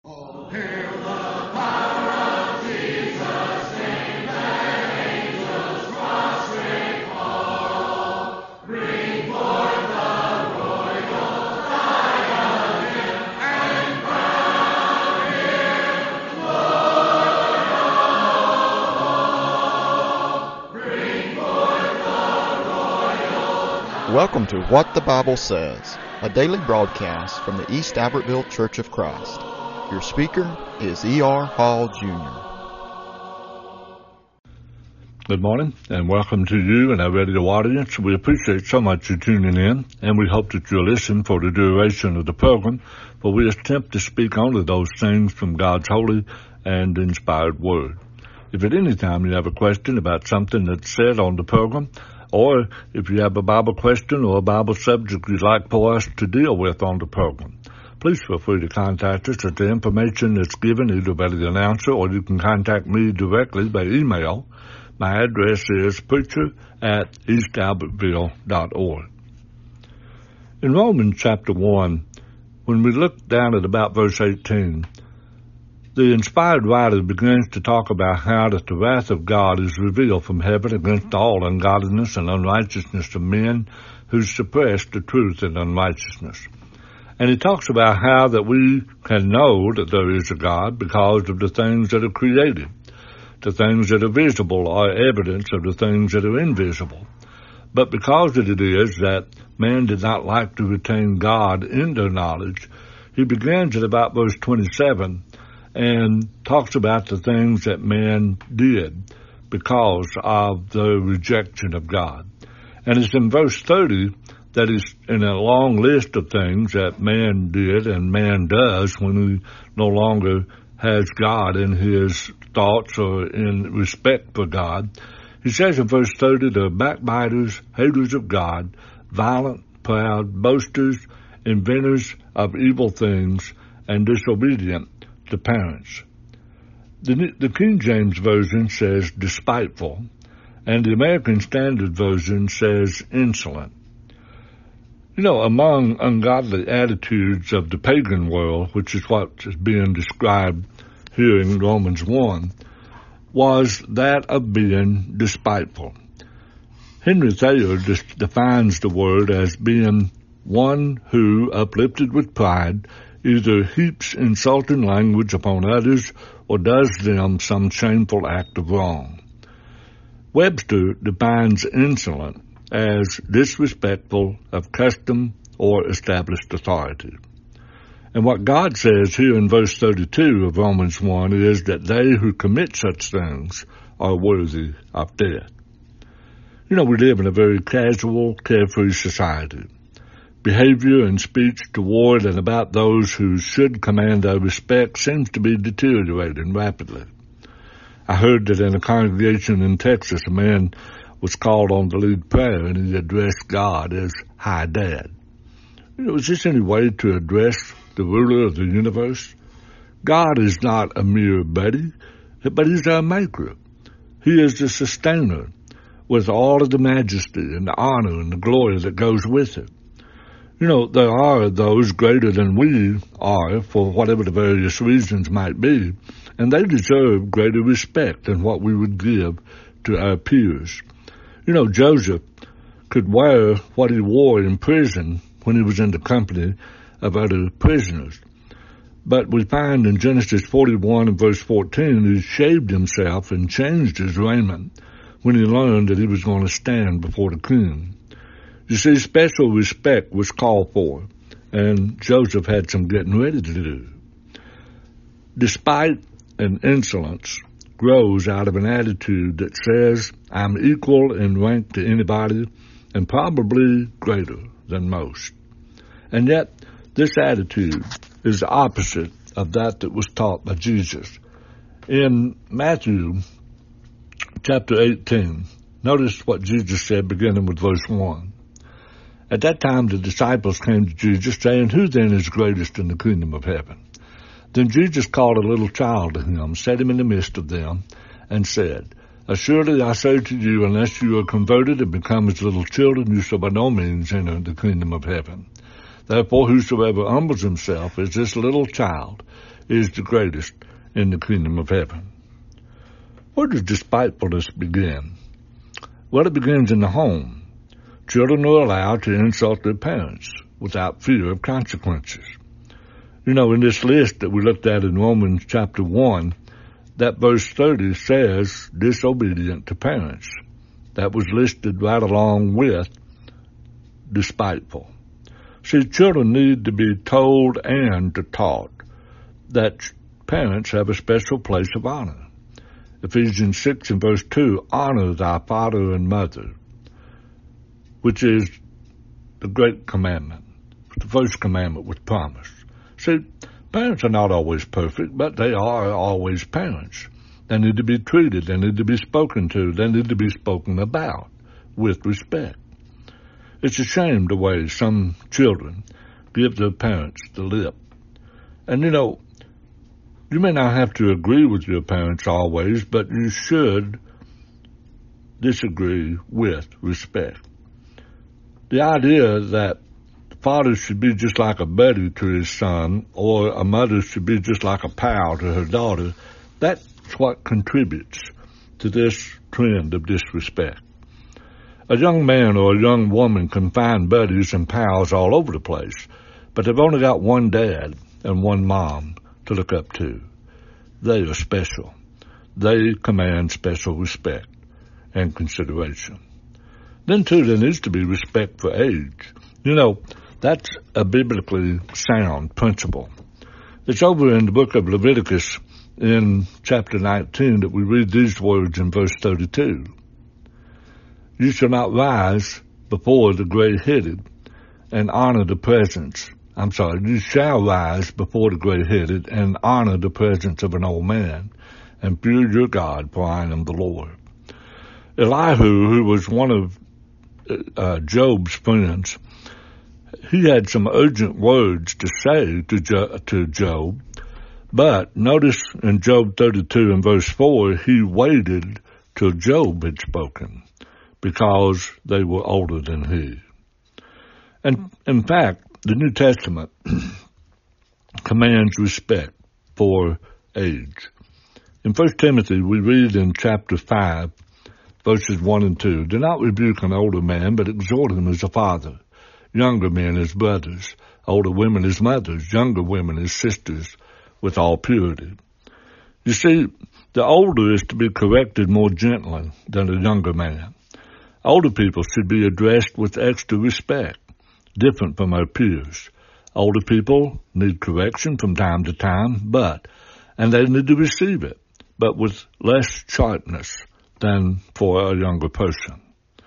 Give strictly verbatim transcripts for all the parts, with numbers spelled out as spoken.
Oh, hail the power of Jesus' name, let angels prostrate fall. Bring forth the royal diadem and crown him Lord of all. Bring forth the royal diadem. Welcome to What the Bible Says, a daily broadcast from the East Albertville Church of Christ. Your speaker is E R Hall, Junior Good morning, and welcome to you and our radio audience. We appreciate so much you tuning in, and we hope that you'll listen for the duration of the program, for we attempt to speak only those things from God's holy and inspired Word. If at any time you have a question about something that's said on the program, or if you have a Bible question or a Bible subject you'd like for us to deal with on the program, please feel free to contact us at the information that's given either by the announcer, or you can contact me directly by email. My address is preacher at east albertville dot org. In Romans chapter one, when we look down at about verse eighteen, the inspired writer begins to talk about how that the wrath of God is revealed from heaven against all ungodliness and unrighteousness of men who suppress the truth in unrighteousness. And he talks about how that we can know that there is a God because of the things that are created. The things that are visible are evidence of the things that are invisible. But because it is that man did not like to retain God in their knowledge, he begins at about verse twenty-seven and talks about the things that man did because of the rejection of God. And it's in verse thirty that is in a long list of things that man did and man does when he no longer has God in his thoughts or in respect for God. He says in verse thirty, they're backbiters, haters of God, violent, proud, boasters, inventors of evil things, and disobedient to parents. The, the King James Version says despiteful, and the American Standard Version says insolent. You know, among ungodly attitudes of the pagan world, which is what is being described here in Romans one, was that of being despiteful. Henry Thayer defines the word as being one who, uplifted with pride, either heaps insulting language upon others or does them some shameful act of wrong. Webster defines insolent as disrespectful of custom or established authority. And what God says here in verse thirty-two of Romans one is that they who commit such things are worthy of death. You know, we live in a very casual, carefree society. Behavior and speech toward and about those who should command our respect seems to be deteriorating rapidly. I heard that in a congregation in Texas, a man was called on to lead prayer, and he addressed God as High Dad. You know, is this any way to address the ruler of the universe? God is not a mere buddy, but he's our maker. He is the sustainer, with all of the majesty and the honor and the glory that goes with it. You know, there are those greater than we are for whatever the various reasons might be, and they deserve greater respect than what we would give to our peers. You know, Joseph could wear what he wore in prison when he was in the company of other prisoners. But we find in Genesis forty-one and verse fourteen, he shaved himself and changed his raiment when he learned that he was going to stand before the king. You see, special respect was called for, and Joseph had some getting ready to do. Despite an insolence grows out of an attitude that says, I'm equal in rank to anybody and probably greater than most. And yet, this attitude is the opposite of that that was taught by Jesus. In Matthew chapter eighteen, notice what Jesus said beginning with verse one. At that time the disciples came to Jesus, saying, Who then is greatest in the kingdom of heaven? Then Jesus called a little child to him, set him in the midst of them, and said, Assuredly I say to you, unless you are converted and become as little children, you shall by no means enter the kingdom of heaven. Therefore whosoever humbles himself as this little child is the greatest in the kingdom of heaven. Where does despitefulness begin? Well, it begins in the home. Children are allowed to insult their parents without fear of consequences. You know, in this list that we looked at in Romans chapter one, that verse thirty says disobedient to parents. That was listed right along with despiteful. See, children need to be told and taught that parents have a special place of honor. Ephesians six and verse two, honor thy father and mother, which is the great commandment, the first commandment with promise. See, parents are not always perfect, but they are always parents. They need to be treated, they need to be spoken to, they need to be spoken about with respect. It's a shame the way some children give their parents the lip. And you know, you may not have to agree with your parents always, but you should disagree with respect. The idea that the father should be just like a buddy to his son, or a mother should be just like a pal to her daughter, that's what contributes to this trend of disrespect. A young man or a young woman can find buddies and pals all over the place, but they've only got one dad and one mom to look up to. They are special. They command special respect and consideration. Then, too, there needs to be respect for age. You know, that's a biblically sound principle. It's over in the book of Leviticus in chapter nineteen that we read these words in verse thirty-two. You shall not rise before the gray-headed and honor the presence. I'm sorry, you shall rise before the gray-headed and honor the presence of an old man, and fear your God, for I am the Lord. Elihu, who was one of uh, Job's friends, he had some urgent words to say to, jo- to Job, but notice in Job thirty-two and verse four, he waited till Job had spoken, because they were older than he. And in fact, the New Testament commands respect for age. In First Timothy, we read in chapter five, verses one and two, do not rebuke an older man, but exhort him as a father, younger men as brothers, older women as mothers, younger women as sisters, with all purity. You see, the older is to be corrected more gently than a younger man. Older people should be addressed with extra respect, different from our peers. Older people need correction from time to time, but, and they need to receive it, but with less sharpness than for a younger person.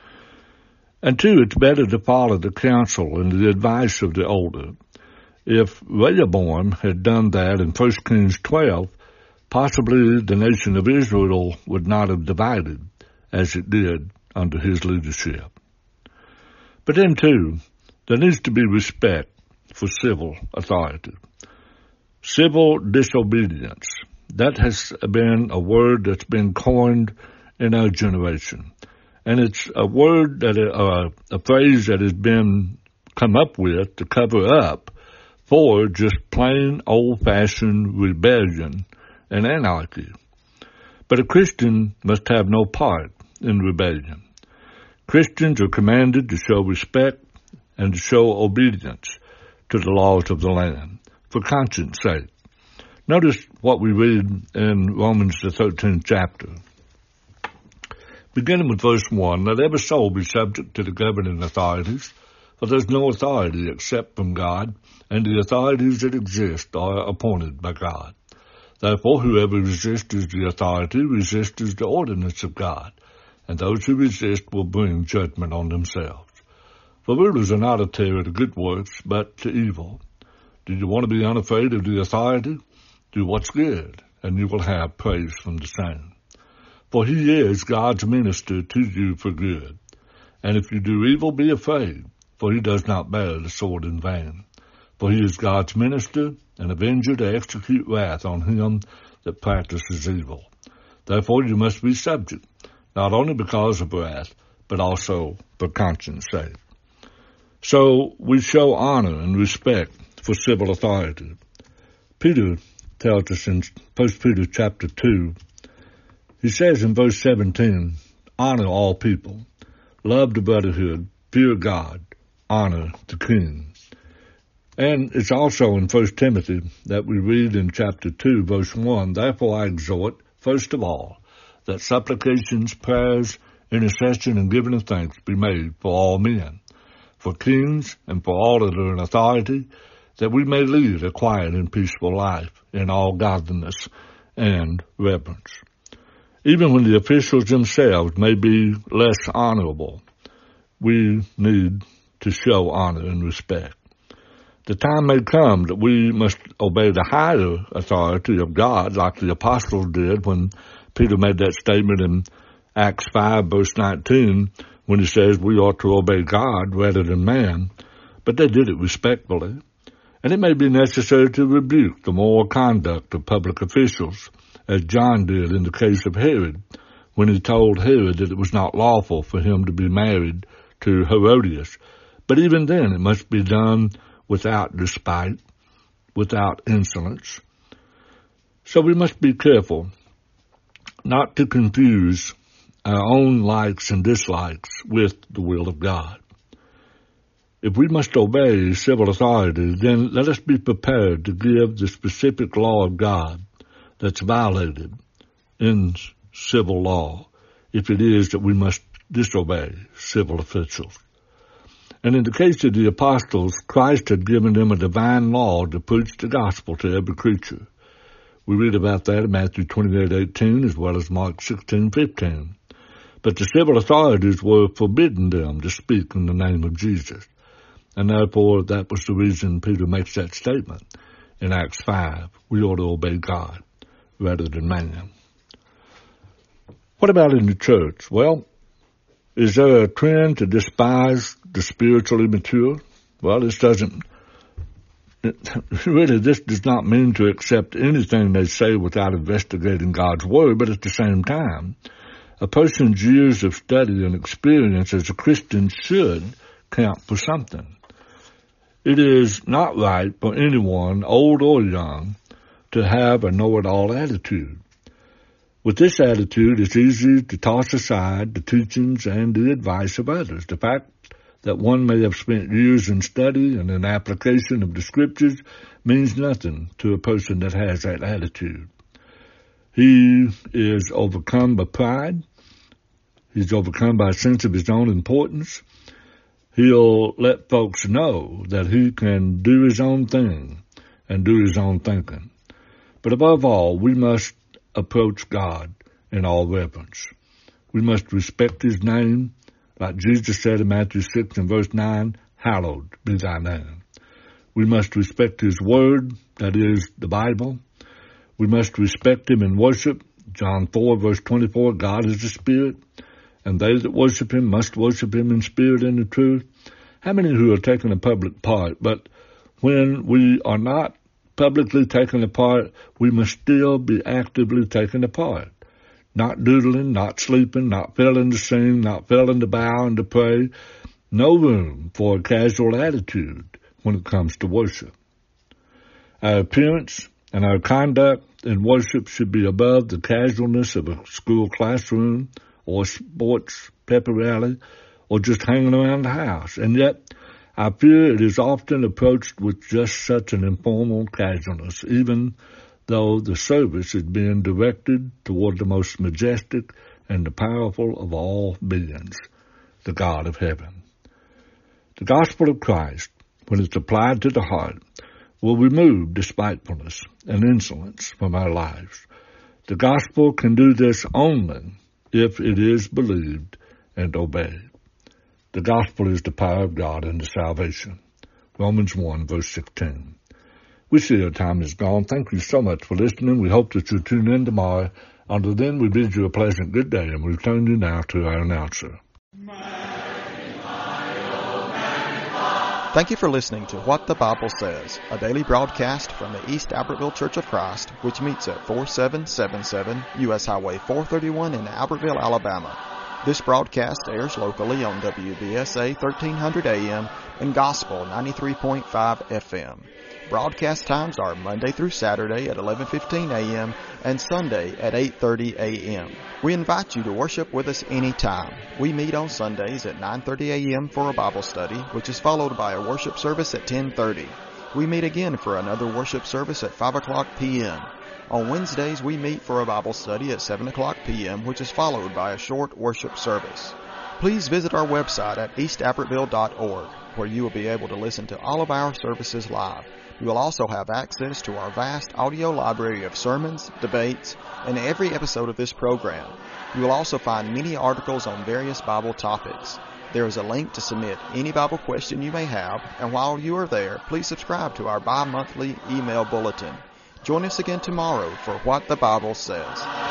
And two, it's better to follow the counsel and the advice of the older. If Rehoboam had done that in First Kings twelve, possibly the nation of Israel would not have divided as it did under his leadership. But then, too, there needs to be respect for civil authority. Civil disobedience, that has been a word that's been coined in our generation. And it's a word, that uh, a phrase that has been come up with to cover up for just plain old-fashioned rebellion and anarchy. But a Christian must have no part in rebellion. Christians are commanded to show respect and to show obedience to the laws of the land for conscience sake. Notice what we read in Romans the thirteenth chapter. Beginning with verse one, let every soul be subject to the governing authorities, for there's no authority except from God, and the authorities that exist are appointed by God. Therefore, whoever resists the authority resists the ordinance of God, and those who resist will bring judgment on themselves. For rulers are not a terror to good works, but to evil. Do you want to be unafraid of the authority? Do what's good, and you will have praise from the same. For he is God's minister to you for good. And if you do evil, be afraid, for he does not bear the sword in vain. For he is God's minister, an avenger to execute wrath on him that practices evil. Therefore you must be subject, not only because of wrath, but also for conscience sake. So we show honor and respect for civil authority. Peter tells us in First Peter chapter two, he says in verse seventeen, honor all people, love the brotherhood, fear God, honor the king. And it's also in First Timothy that we read in chapter two, verse one, therefore I exhort, first of all, that supplications, prayers, intercession, and giving of thanks be made for all men, for kings and for all that are in authority, that we may lead a quiet and peaceful life in all godliness and reverence. Even when the officials themselves may be less honorable, we need to show honor and respect. The time may come that we must obey the higher authority of God, like the apostles did when Peter made that statement in Acts five, verse nineteen, when he says we ought to obey God rather than man. But they did it respectfully. And it may be necessary to rebuke the moral conduct of public officials, as John did in the case of Herod, when he told Herod that it was not lawful for him to be married to Herodias. But even then, it must be done without despite, without insolence. So we must be careful not to confuse our own likes and dislikes with the will of God. If we must obey civil authority, then let us be prepared to give the specific law of God that's violated in civil law, if it is that we must disobey civil officials. And in the case of the apostles, Christ had given them a divine law to preach the gospel to every creature. We read about that in Matthew twenty-eight eighteen as well as Mark sixteen fifteen. But the civil authorities were forbidden them to speak in the name of Jesus. And therefore, that was the reason Peter makes that statement in Acts five. We ought to obey God rather than man. What about in the church? Well, is there a trend to despise the spiritually mature? Well, this doesn't, really, this does not mean to accept anything they say without investigating God's Word, but at the same time, a person's years of study and experience as a Christian should count for something. It is not right for anyone, old or young, to have a know-it-all attitude. With this attitude, it's easy to toss aside the teachings and the advice of others. The fact that one may have spent years in study and in application of the Scriptures means nothing to a person that has that attitude. He is overcome by pride. He's overcome by a sense of his own importance. He'll let folks know that he can do his own thing and do his own thinking. But above all, we must approach God in all reverence. We must respect His name, like Jesus said in Matthew six and verse nine, hallowed be thy name. We must respect His Word, that is, the Bible. We must respect Him in worship. John four, verse twenty-four, God is a spirit, and they that worship Him must worship Him in spirit and in truth. How many who are taking a public part, but when we are not publicly taking a part, we must still be actively taking a part. Not doodling, not sleeping, not failing to sing, not failing to bow and to pray. No room for a casual attitude when it comes to worship. Our appearance and our conduct in worship should be above the casualness of a school classroom or sports pep rally or just hanging around the house. And yet, I fear it is often approached with just such an informal casualness, even though the service is being directed toward the most majestic and the powerful of all beings, the God of heaven. The gospel of Christ, when it's applied to the heart, will remove despitefulness and insolence from our lives. The gospel can do this only if it is believed and obeyed. The gospel is the power of God unto salvation. Romans one, verse sixteen. We see our time is gone. Thank you so much for listening. We hope that you'll tune in tomorrow. Until then, we bid you a pleasant good day, and we return you now to our announcer. Thank you for listening to What the Bible Says, a daily broadcast from the East Albertville Church of Christ, which meets at forty-seven seventy-seven U S Highway four thirty-one in Albertville, Alabama. This broadcast airs locally on W B S A thirteen hundred A M and Gospel ninety-three point five F M. Broadcast times are Monday through Saturday at eleven fifteen a.m. and Sunday at eight thirty a.m. We invite you to worship with us anytime. We meet on Sundays at nine thirty a.m. for a Bible study, which is followed by a worship service at ten thirty. We meet again for another worship service at five o'clock p.m. On Wednesdays, we meet for a Bible study at seven o'clock p.m., which is followed by a short worship service. Please visit our website at east abbottville dot org, where you will be able to listen to all of our services live. You will also have access to our vast audio library of sermons, debates, and every episode of this program. You will also find many articles on various Bible topics. There is a link to submit any Bible question you may have, and while you are there, please subscribe to our bi-monthly email bulletin. Join us again tomorrow for What the Bible Says.